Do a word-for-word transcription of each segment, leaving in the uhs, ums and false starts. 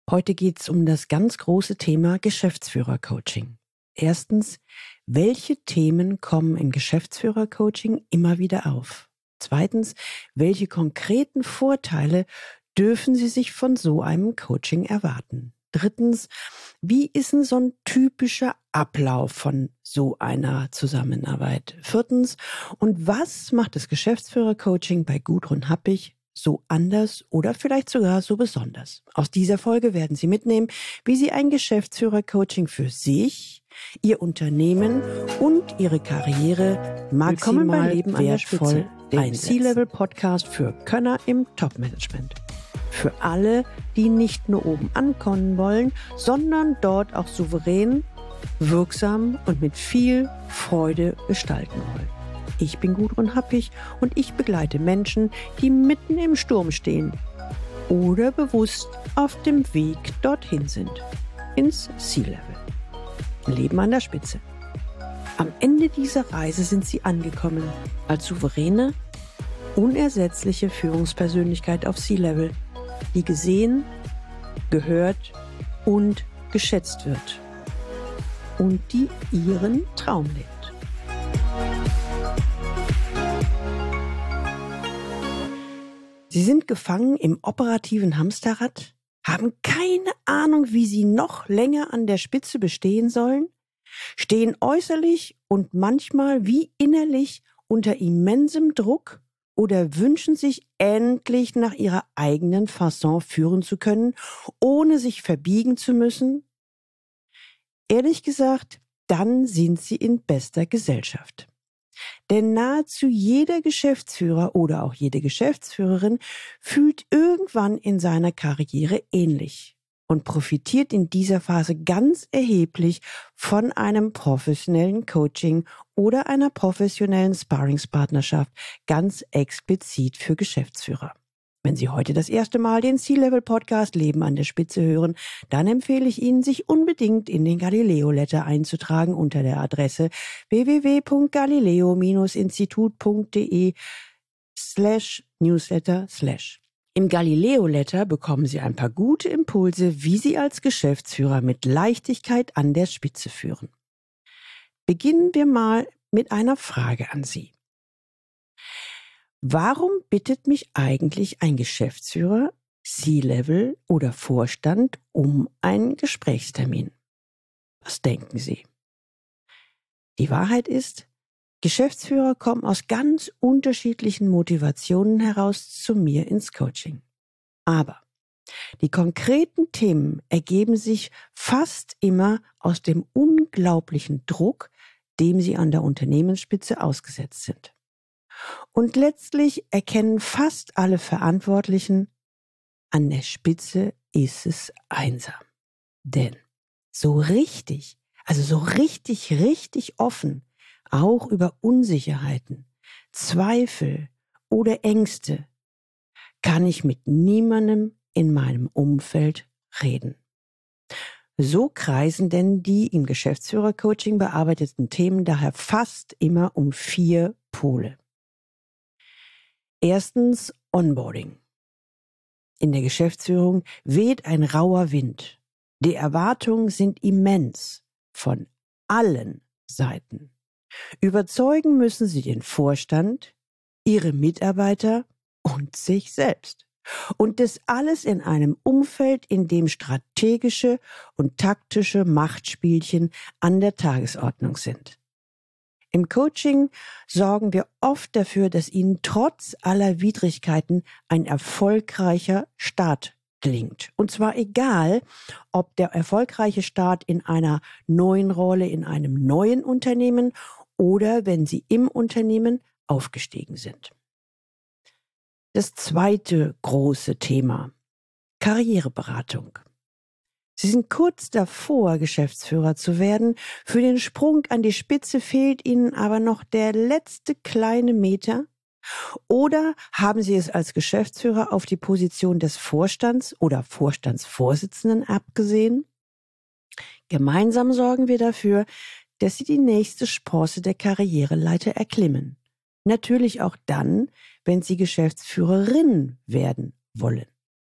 Heute geht es um das ganz große Thema Geschäftsführer-Coaching. Erstens, welche Themen kommen im Geschäftsführer-Coaching immer wieder auf? Zweitens, welche konkreten Vorteile dürfen Sie sich von so einem Coaching erwarten? Drittens, wie ist denn so ein typischer Ablauf von so einer Zusammenarbeit? Viertens, und was macht das Geschäftsführer-Coaching bei Gudrun Happig so anders oder vielleicht sogar so besonders? Aus dieser Folge werden Sie mitnehmen, wie Sie ein Geschäftsführer-Coaching für sich, Ihr Unternehmen und Ihre Karriere maximal wertvoll einsetzen. C-Level-Podcast für Könner im Top-Management. Für alle, die nicht nur oben ankommen wollen, sondern dort auch souverän, wirksam und mit viel Freude gestalten wollen. Ich bin Gudrun Happig und ich begleite Menschen, die mitten im Sturm stehen oder bewusst auf dem Weg dorthin sind, ins C-Level. Leben an der Spitze. Am Ende dieser Reise sind sie angekommen als souveräne, unersetzliche Führungspersönlichkeit auf C-Level, die gesehen, gehört und geschätzt wird und die ihren Traum lebt. Sie sind gefangen im operativen Hamsterrad, haben keine Ahnung, wie sie noch länger an der Spitze bestehen sollen, stehen äußerlich und manchmal wie innerlich unter immensem Druck oder wünschen sich endlich nach ihrer eigenen Fasson führen zu können, ohne sich verbiegen zu müssen? Ehrlich gesagt, dann sind sie in bester Gesellschaft. Denn nahezu jeder Geschäftsführer oder auch jede Geschäftsführerin fühlt irgendwann in seiner Karriere ähnlich und profitiert in dieser Phase ganz erheblich von einem professionellen Coaching oder einer professionellen Sparringspartnerschaft, ganz explizit für Geschäftsführer. Wenn Sie heute das erste Mal den C-Level-Podcast Leben an der Spitze hören, dann empfehle ich Ihnen, sich unbedingt in den Galileo-Letter einzutragen unter der Adresse w w w punkt galileo Bindestrich institut punkt de slash newsletter slash. Im Galileo-Letter bekommen Sie ein paar gute Impulse, wie Sie als Geschäftsführer mit Leichtigkeit an der Spitze führen. Beginnen wir mal mit einer Frage an Sie. Warum bittet mich eigentlich ein Geschäftsführer, C-Level oder Vorstand um einen Gesprächstermin? Was denken Sie? Die Wahrheit ist, Geschäftsführer kommen aus ganz unterschiedlichen Motivationen heraus zu mir ins Coaching. Aber die konkreten Themen ergeben sich fast immer aus dem unglaublichen Druck, dem sie an der Unternehmensspitze ausgesetzt sind. Und letztlich erkennen fast alle Verantwortlichen, an der Spitze ist es einsam. Denn so richtig, also so richtig, richtig offen, auch über Unsicherheiten, Zweifel oder Ängste, kann ich mit niemandem in meinem Umfeld reden. So kreisen denn die im Geschäftsführer-Coaching bearbeiteten Themen daher fast immer um vier Pole. Erstens Onboarding. In der Geschäftsführung weht ein rauer Wind. Die Erwartungen sind immens von allen Seiten. Überzeugen müssen Sie den Vorstand, Ihre Mitarbeiter und sich selbst. Und das alles in einem Umfeld, in dem strategische und taktische Machtspielchen an der Tagesordnung sind. Im Coaching sorgen wir oft dafür, dass Ihnen trotz aller Widrigkeiten ein erfolgreicher Start gelingt. Und zwar egal, ob der erfolgreiche Start in einer neuen Rolle, in einem neuen Unternehmen oder wenn Sie im Unternehmen aufgestiegen sind. Das zweite große Thema: Karriereberatung. Sie sind kurz davor, Geschäftsführer zu werden. Für den Sprung an die Spitze fehlt Ihnen aber noch der letzte kleine Meter. Oder haben Sie es als Geschäftsführer auf die Position des Vorstands oder Vorstandsvorsitzenden abgesehen? Gemeinsam sorgen wir dafür, dass Sie die nächste Sprosse der Karriereleiter erklimmen. Natürlich auch dann, wenn Sie Geschäftsführerin werden wollen.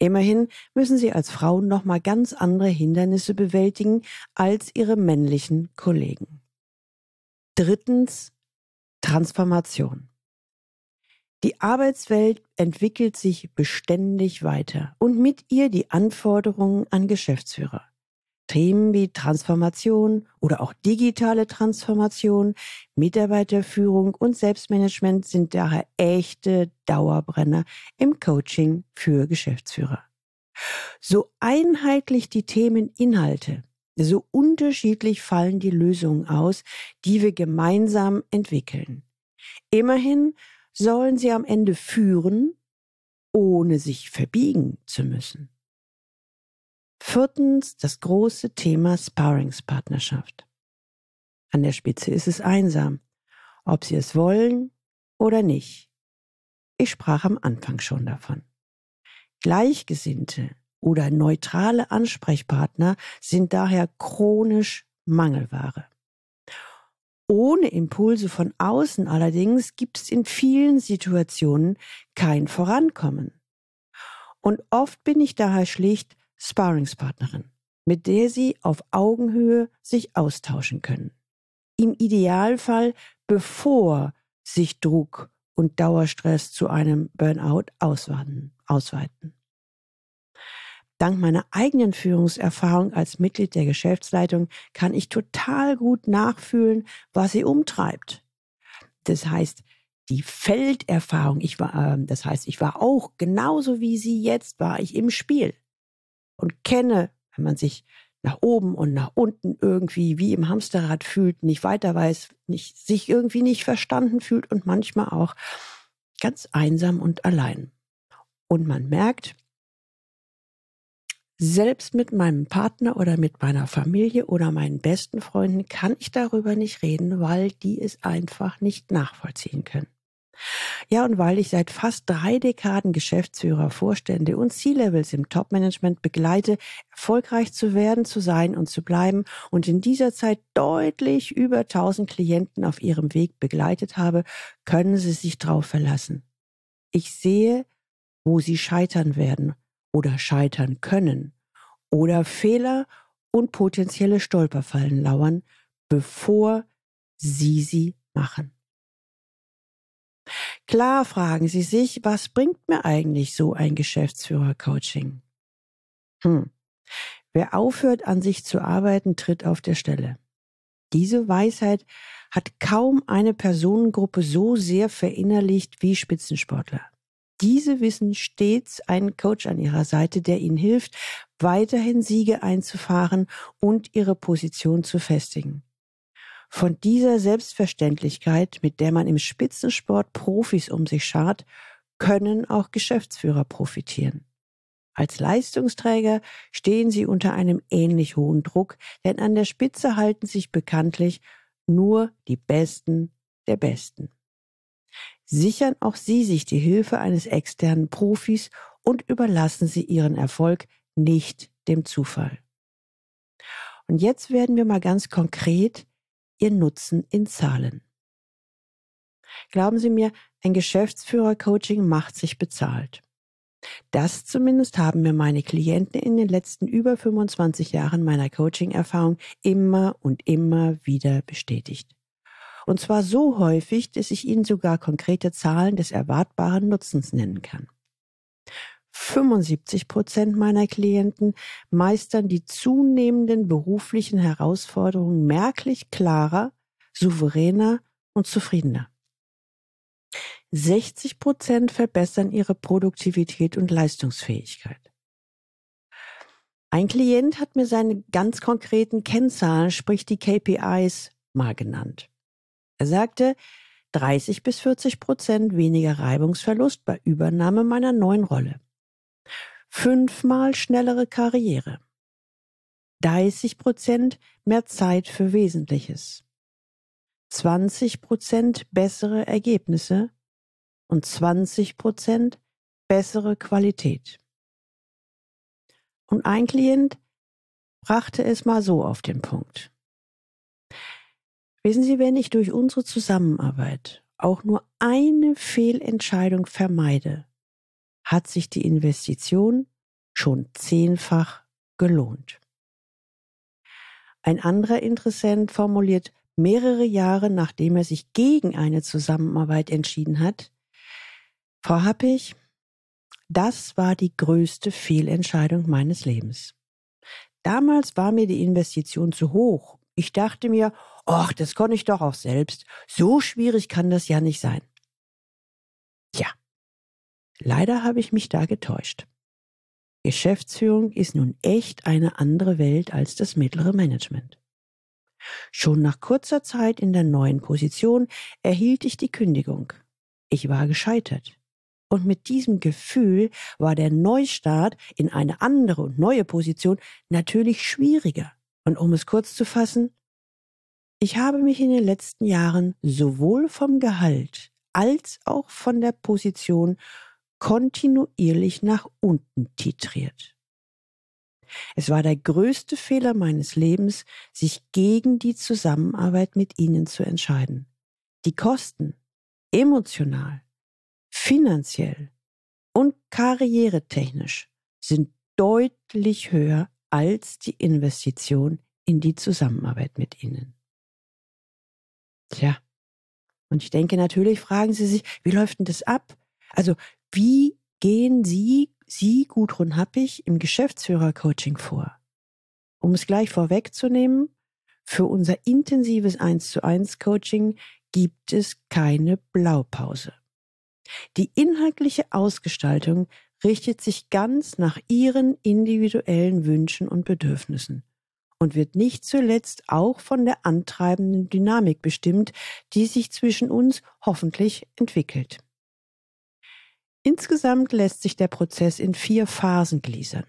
Immerhin müssen sie als Frauen nochmal ganz andere Hindernisse bewältigen als ihre männlichen Kollegen. Drittens, Transformation. Die Arbeitswelt entwickelt sich beständig weiter und mit ihr die Anforderungen an Geschäftsführer. Themen wie Transformation oder auch digitale Transformation, Mitarbeiterführung und Selbstmanagement sind daher echte Dauerbrenner im Coaching für Geschäftsführer. So einheitlich die Themeninhalte, so unterschiedlich fallen die Lösungen aus, die wir gemeinsam entwickeln. Immerhin sollen sie am Ende führen, ohne sich verbiegen zu müssen. Viertens, das große Thema Sparringspartnerschaft. An der Spitze ist es einsam, ob Sie es wollen oder nicht. Ich sprach am Anfang schon davon. Gleichgesinnte oder neutrale Ansprechpartner sind daher chronisch Mangelware. Ohne Impulse von außen allerdings gibt es in vielen Situationen kein Vorankommen. Und oft bin ich daher schlicht Sparringspartnerin, mit der Sie auf Augenhöhe sich austauschen können. Im Idealfall, bevor sich Druck und Dauerstress zu einem Burnout ausweiten. ausweiten. Dank meiner eigenen Führungserfahrung als Mitglied der Geschäftsleitung kann ich total gut nachfühlen, was sie umtreibt. Das heißt, die Felderfahrung, ich war, äh, das heißt, ich war auch genauso wie sie jetzt, war ich im Spiel und kenne, wenn man sich nach oben und nach unten irgendwie wie im Hamsterrad fühlt, nicht weiter weiß, nicht, sich irgendwie nicht verstanden fühlt und manchmal auch ganz einsam und allein. Und man merkt, selbst mit meinem Partner oder mit meiner Familie oder meinen besten Freunden kann ich darüber nicht reden, weil die es einfach nicht nachvollziehen können. Ja, und weil ich seit fast drei Dekaden Geschäftsführer, Vorstände und C-Levels im Top-Management begleite, erfolgreich zu werden, zu sein und zu bleiben und in dieser Zeit deutlich über tausend Klienten auf ihrem Weg begleitet habe, können Sie sich drauf verlassen. Ich sehe, wo Sie scheitern werden oder scheitern können oder Fehler und potenzielle Stolperfallen lauern, bevor Sie sie machen. Klar fragen Sie sich, was bringt mir eigentlich so ein Geschäftsführer-Coaching? Hm. Wer aufhört, an sich zu arbeiten, tritt auf der Stelle. Diese Weisheit hat kaum eine Personengruppe so sehr verinnerlicht wie Spitzensportler. Diese wissen stets einen Coach an ihrer Seite, der ihnen hilft, weiterhin Siege einzufahren und ihre Position zu festigen. Von dieser Selbstverständlichkeit, mit der man im Spitzensport Profis um sich schart, können auch Geschäftsführer profitieren. Als Leistungsträger stehen sie unter einem ähnlich hohen Druck, denn an der Spitze halten sich bekanntlich nur die Besten der Besten. Sichern auch Sie sich die Hilfe eines externen Profis und überlassen Sie Ihren Erfolg nicht dem Zufall. Und jetzt werden wir mal ganz konkret Ihr Nutzen in Zahlen. Glauben Sie mir, ein Geschäftsführer-Coaching macht sich bezahlt. Das zumindest haben mir meine Klienten in den letzten über fünfundzwanzig Jahren meiner Coaching-Erfahrung immer und immer wieder bestätigt. Und zwar so häufig, dass ich Ihnen sogar konkrete Zahlen des erwartbaren Nutzens nennen kann. fünfundsiebzig Prozent meiner Klienten meistern die zunehmenden beruflichen Herausforderungen merklich klarer, souveräner und zufriedener. sechzig Prozent verbessern ihre Produktivität und Leistungsfähigkeit. Ein Klient hat mir seine ganz konkreten Kennzahlen, sprich die K P Is, mal genannt. Er sagte, dreißig bis vierzig Prozent weniger Reibungsverlust bei Übernahme meiner neuen Rolle. Fünfmal schnellere Karriere. dreißig Prozent mehr Zeit für Wesentliches. zwanzig Prozent bessere Ergebnisse und zwanzig Prozent bessere Qualität. Und ein Klient brachte es mal so auf den Punkt. Wissen Sie, wenn ich durch unsere Zusammenarbeit auch nur eine Fehlentscheidung vermeide, hat sich die Investition schon zehnfach gelohnt. Ein anderer Interessent formuliert mehrere Jahre, nachdem er sich gegen eine Zusammenarbeit entschieden hat: Frau Happig, das war die größte Fehlentscheidung meines Lebens. Damals war mir die Investition zu hoch. Ich dachte mir, ach, das konnte ich doch auch selbst. So schwierig kann das ja nicht sein. Tja, leider habe ich mich da getäuscht. Geschäftsführung ist nun echt eine andere Welt als das mittlere Management. Schon nach kurzer Zeit in der neuen Position erhielt ich die Kündigung. Ich war gescheitert. Und mit diesem Gefühl war der Neustart in eine andere und neue Position natürlich schwieriger. Und um es kurz zu fassen, ich habe mich in den letzten Jahren sowohl vom Gehalt als auch von der Position kontinuierlich nach unten titriert. Es war der größte Fehler meines Lebens, sich gegen die Zusammenarbeit mit Ihnen zu entscheiden. Die Kosten, emotional, finanziell und karrieretechnisch, sind deutlich höher als die Investition in die Zusammenarbeit mit Ihnen. Tja, und ich denke, natürlich fragen Sie sich, wie läuft denn das ab? Also, wie gehen Sie, Sie, Gudrun Happig, im Geschäftsführer-Coaching vor? Um es gleich vorwegzunehmen, für unser intensives eins zu eins Coaching gibt es keine Blaupause. Die inhaltliche Ausgestaltung richtet sich ganz nach Ihren individuellen Wünschen und Bedürfnissen und wird nicht zuletzt auch von der antreibenden Dynamik bestimmt, die sich zwischen uns hoffentlich entwickelt. Insgesamt lässt sich der Prozess in vier Phasen gliedern.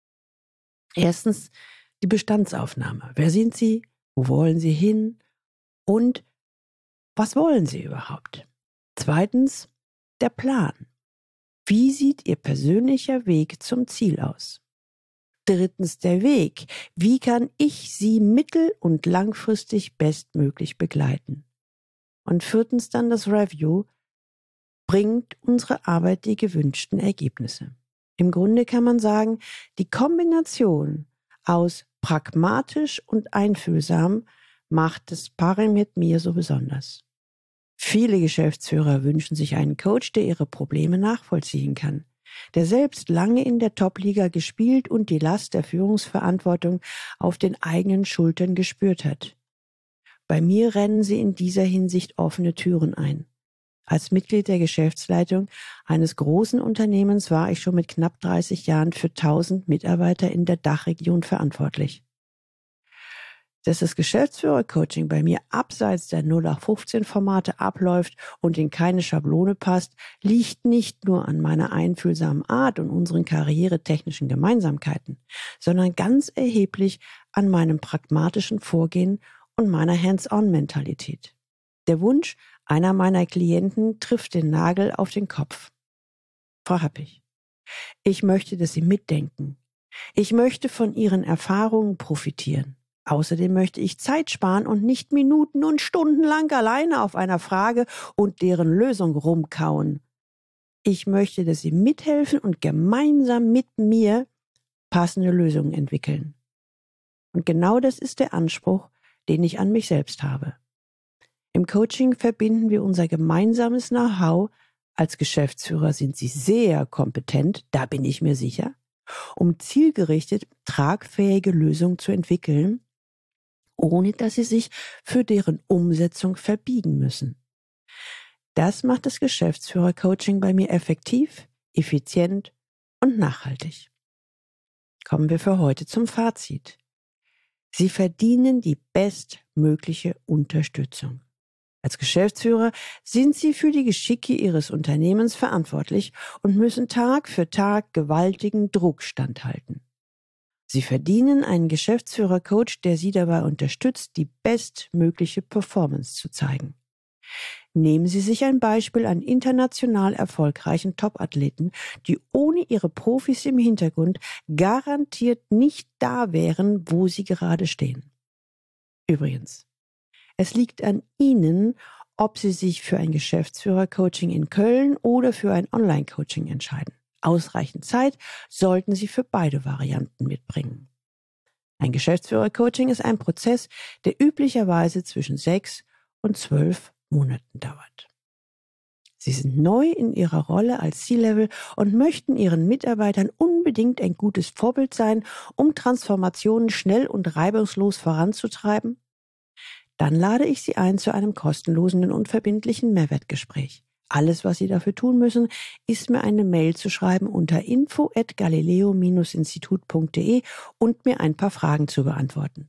Erstens die Bestandsaufnahme. Wer sind Sie? Wo wollen Sie hin? Und was wollen Sie überhaupt? Zweitens der Plan. Wie sieht Ihr persönlicher Weg zum Ziel aus? Drittens der Weg. Wie kann ich Sie mittel- und langfristig bestmöglich begleiten? Und viertens dann das Review. Bringt unsere Arbeit die gewünschten Ergebnisse? Im Grunde kann man sagen, die Kombination aus pragmatisch und einfühlsam macht das Sparring mit mir so besonders. Viele Geschäftsführer wünschen sich einen Coach, der ihre Probleme nachvollziehen kann, der selbst lange in der Top-Liga gespielt und die Last der Führungsverantwortung auf den eigenen Schultern gespürt hat. Bei mir rennen sie in dieser Hinsicht offene Türen ein. Als Mitglied der Geschäftsleitung eines großen Unternehmens war ich schon mit knapp dreißig Jahren für tausend Mitarbeiter in der Dachregion verantwortlich. Dass das Geschäftsführer-Coaching bei mir abseits der null acht fünfzehn Formate abläuft und in keine Schablone passt, liegt nicht nur an meiner einfühlsamen Art und unseren karrieretechnischen Gemeinsamkeiten, sondern ganz erheblich an meinem pragmatischen Vorgehen und meiner Hands-on-Mentalität. Der Wunsch einer meiner Klienten trifft den Nagel auf den Kopf. Frau Happig, ich möchte, dass Sie mitdenken. Ich möchte von Ihren Erfahrungen profitieren. Außerdem möchte ich Zeit sparen und nicht Minuten und Stunden lang alleine auf einer Frage und deren Lösung rumkauen. Ich möchte, dass Sie mithelfen und gemeinsam mit mir passende Lösungen entwickeln. Und genau das ist der Anspruch, den ich an mich selbst habe. Im Coaching verbinden wir unser gemeinsames Know-how. Als Geschäftsführer sind Sie sehr kompetent, da bin ich mir sicher, um zielgerichtet tragfähige Lösungen zu entwickeln, ohne dass Sie sich für deren Umsetzung verbiegen müssen. Das macht das Geschäftsführer-Coaching bei mir effektiv, effizient und nachhaltig. Kommen wir für heute zum Fazit. Sie verdienen die bestmögliche Unterstützung. Als Geschäftsführer sind Sie für die Geschicke Ihres Unternehmens verantwortlich und müssen Tag für Tag gewaltigen Druck standhalten. Sie verdienen einen Geschäftsführer-Coach, der Sie dabei unterstützt, die bestmögliche Performance zu zeigen. Nehmen Sie sich ein Beispiel an international erfolgreichen Top-Athleten, die ohne ihre Profis im Hintergrund garantiert nicht da wären, wo sie gerade stehen. Übrigens, es liegt an Ihnen, ob Sie sich für ein Geschäftsführer-Coaching in Köln oder für ein Online-Coaching entscheiden. Ausreichend Zeit sollten Sie für beide Varianten mitbringen. Ein Geschäftsführer-Coaching ist ein Prozess, der üblicherweise zwischen sechs und zwölf Monaten dauert. Sie sind neu in Ihrer Rolle als C-Level und möchten Ihren Mitarbeitern unbedingt ein gutes Vorbild sein, um Transformationen schnell und reibungslos voranzutreiben? Dann lade ich Sie ein zu einem kostenlosen und unverbindlichen Mehrwertgespräch. Alles, was Sie dafür tun müssen, ist mir eine Mail zu schreiben unter info at galileo Bindestrich institut punkt de und mir ein paar Fragen zu beantworten.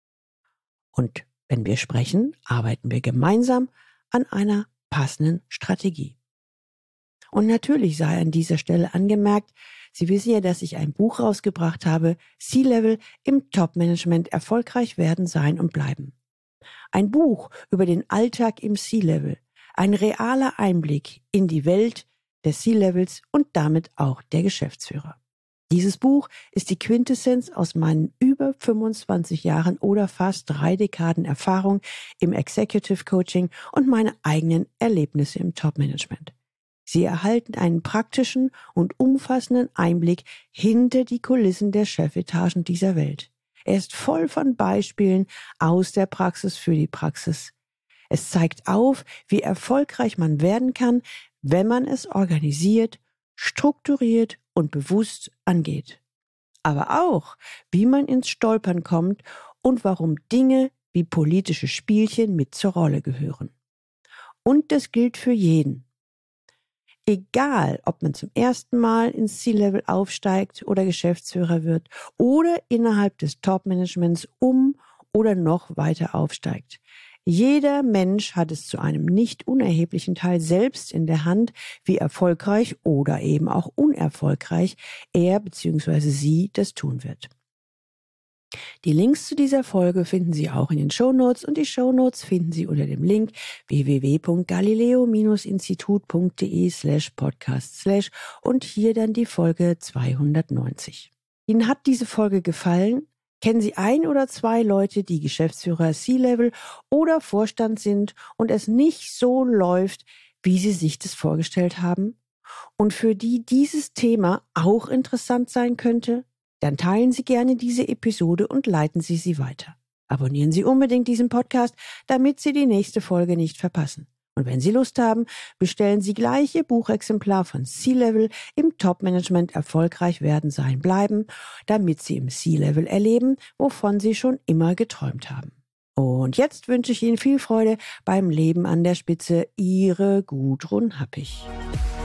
Und wenn wir sprechen, arbeiten wir gemeinsam an einer passenden Strategie. Und natürlich sei an dieser Stelle angemerkt, Sie wissen ja, dass ich ein Buch rausgebracht habe, C-Level im Top-Management erfolgreich werden, sein und bleiben. Ein Buch über den Alltag im C-Level, ein realer Einblick in die Welt der C-Levels und damit auch der Geschäftsführer. Dieses Buch ist die Quintessenz aus meinen über fünfundzwanzig Jahren oder fast drei Dekaden Erfahrung im Executive Coaching und meine eigenen Erlebnisse im Top-Management. Sie erhalten einen praktischen und umfassenden Einblick hinter die Kulissen der Chefetagen dieser Welt. Er ist voll von Beispielen aus der Praxis für die Praxis. Es zeigt auf, wie erfolgreich man werden kann, wenn man es organisiert, strukturiert und bewusst angeht. Aber auch, wie man ins Stolpern kommt und warum Dinge wie politische Spielchen mit zur Rolle gehören. Und das gilt für jeden. Egal, ob man zum ersten Mal ins C-Level aufsteigt oder Geschäftsführer wird oder innerhalb des Top-Managements um oder noch weiter aufsteigt. Jeder Mensch hat es zu einem nicht unerheblichen Teil selbst in der Hand, wie erfolgreich oder eben auch unerfolgreich er bzw. sie das tun wird. Die Links zu dieser Folge finden Sie auch in den Shownotes und die Shownotes finden Sie unter dem Link w w w punkt galileo Bindestrich institut punkt de slash podcast slash und hier dann die Folge zweihundertneunzig. Ihnen hat diese Folge gefallen? Kennen Sie ein oder zwei Leute, die Geschäftsführer C-Level oder Vorstand sind und es nicht so läuft, wie Sie sich das vorgestellt haben? Und für die dieses Thema auch interessant sein könnte? Dann teilen Sie gerne diese Episode und leiten Sie sie weiter. Abonnieren Sie unbedingt diesen Podcast, damit Sie die nächste Folge nicht verpassen. Und wenn Sie Lust haben, bestellen Sie gleich Ihr Buchexemplar von C-Level im Top-Management erfolgreich werden, sein, bleiben, damit Sie im C-Level erleben, wovon Sie schon immer geträumt haben. Und jetzt wünsche ich Ihnen viel Freude beim Leben an der Spitze. Ihre Gudrun Happig.